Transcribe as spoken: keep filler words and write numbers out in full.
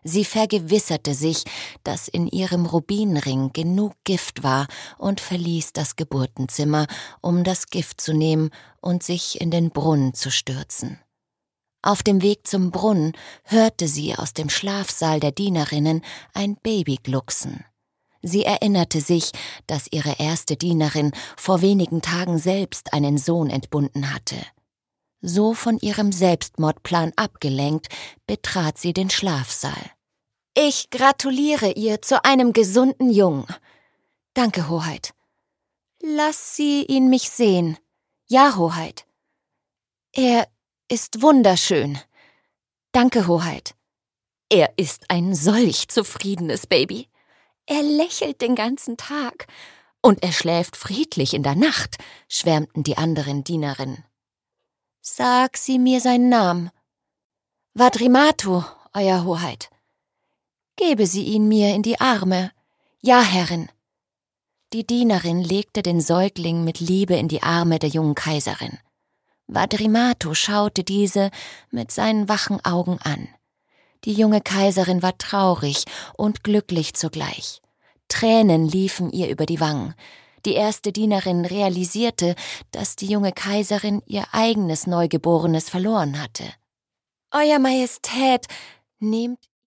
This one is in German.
Sie vergewisserte sich, dass in ihrem Rubinring genug Gift war und verließ das Geburtenzimmer, um das Gift zu nehmen und sich in den Brunnen zu stürzen. Auf dem Weg zum Brunnen hörte sie aus dem Schlafsaal der Dienerinnen ein Baby glucksen. Sie erinnerte sich, dass ihre erste Dienerin vor wenigen Tagen selbst einen Sohn entbunden hatte. So von ihrem Selbstmordplan abgelenkt, betrat sie den Schlafsaal. »Ich gratuliere ihr zu einem gesunden Jungen.« »Danke, Hoheit.« »Lass sie ihn mich sehen.« »Ja, Hoheit.« »Er ist wunderschön.« »Danke, Hoheit.« »Er ist ein solch zufriedenes Baby. Er lächelt den ganzen Tag. Und er schläft friedlich in der Nacht«, schwärmten die anderen Dienerinnen. »Sag sie mir seinen Namen.« »Vadrimato, Euer Hoheit.« »Gebe sie ihn mir in die Arme.« »Ja, Herrin.« Die Dienerin legte den Säugling mit Liebe in die Arme der jungen Kaiserin. Vadrimato schaute diese mit seinen wachen Augen an. Die junge Kaiserin war traurig und glücklich zugleich. Tränen liefen ihr über die Wangen. Die erste Dienerin realisierte, dass die junge Kaiserin ihr eigenes Neugeborenes verloren hatte. »Euer Majestät, nehmt